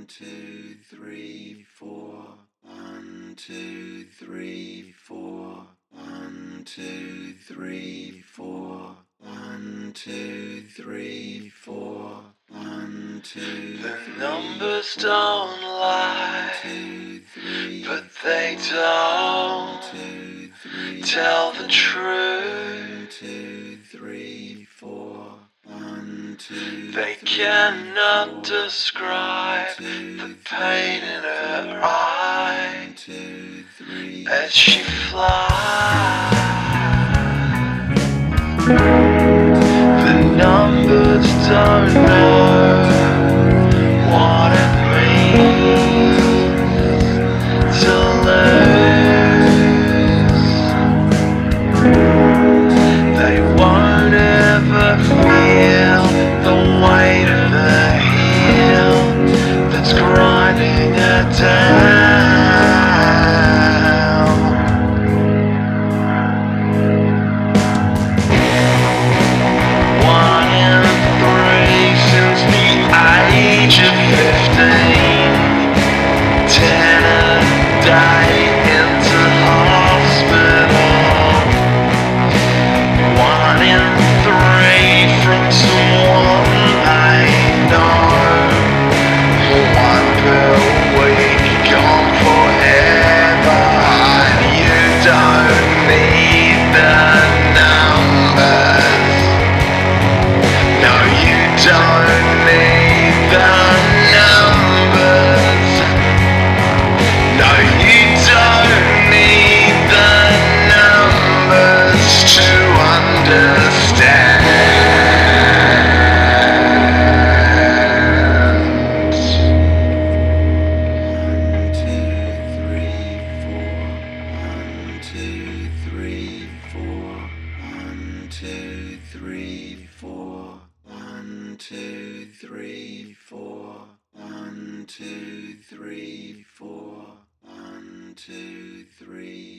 two, three, four. 1, 2, 3, 4. 1, 2, 3, 4. 1, 2, 3, 4. 1, 2, The 3, numbers 4. don't lie, 1, 2, 3, but they don't 2, 3, tell the 1, truth. 2, 3, 4. 1, 2, They 3, cannot 4. describe 1, the 2, pain in her eye 1, 2, 3, as she flies. The numbers don't know what it means to lose. They won't ever feel the weight of the heel that's grinding her down. 1 in 3 since the age of 15. 10 a day into hospital. 1 in 3 from someone I know. 1 per week, gone forever. You don't need the numbers. No, you don't need the numbers. No, you don't need the numbers to understand. 1, 2, 3, 4. 1, 2, 3, 4. 1, 2, 3, 4. 1, 2, 3, 4. 1, 2, 3, 4. 1, 2, 3.